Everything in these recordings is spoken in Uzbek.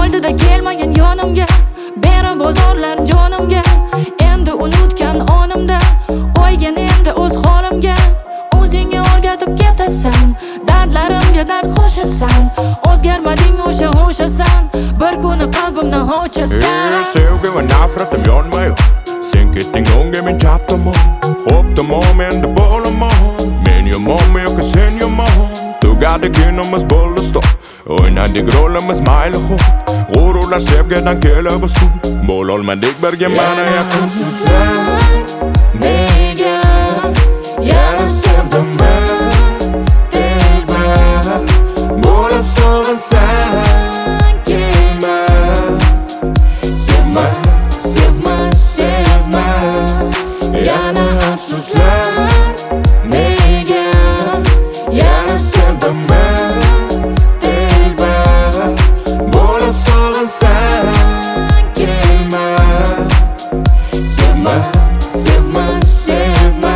oldida kelmagin yonimga, beri bozorlar jonimga. Endi unutgan onimda, qo'ygin endi o'z holimga. O'zingga o'rgatib ketasan, dardlarimga dard qo'shasan. O'zgarmading o'shasan, bir kuni qalbimdan o'chasan. Sevgi va nafratim yonma-yon, sen ketding o'ngga, men chap tomon. Xo'p tamom, endi bo'laman. Men yomonmi yoki sen yomon? Tugadi kinimiz bo'ldi stop, o'ynadik rolimiz mayli xo'p. G'ururlar sevgidan kelib ustun, bo'lolmadik birga mana yaqin. Afsuslar nega yana sevdim men dilbar, bo'lib sog'insan kelma. Sevma, sevma, sevma. Yana afsuslar nega yana sevdim men dilbar, bo'lib sog'insan kelma. Sevma, sevma, sevma.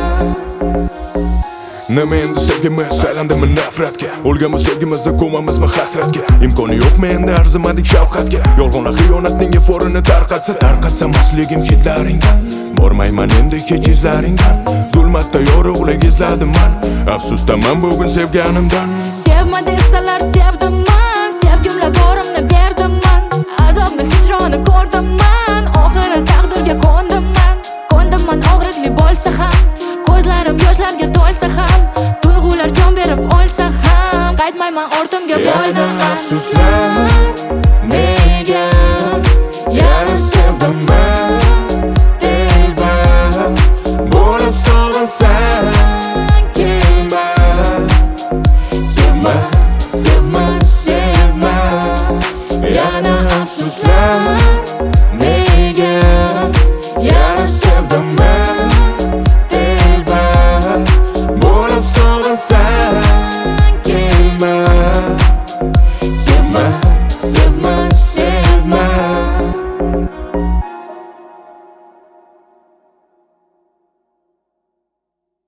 Nima endi sevgimiz aylandimi nafratga? O'lganmiz sevgimizda, ko'mamizmi hasratga? Imkoni yo'qmi endi arzimadik shafqatga? Yolg'on xiyonatning eforini tarqatsa masligim hidlaringdan. Bormayman endi hech izlaringdan. Zulmatda yorug'lik izladim man, afsusdaman bugun sevganimdan. Sevma desalar sevdim man, sevgimla borimni berdim man. Azobni hijroni ko'rdim man, oxiri taqdirga ko'ndim man. Og'riqli bo'lsa ham, ko'zlarim yoshlarga to'lsa ham, tuyg'ular jon berib olsa ham, qaytmayman ortimga boydan. Afsuslar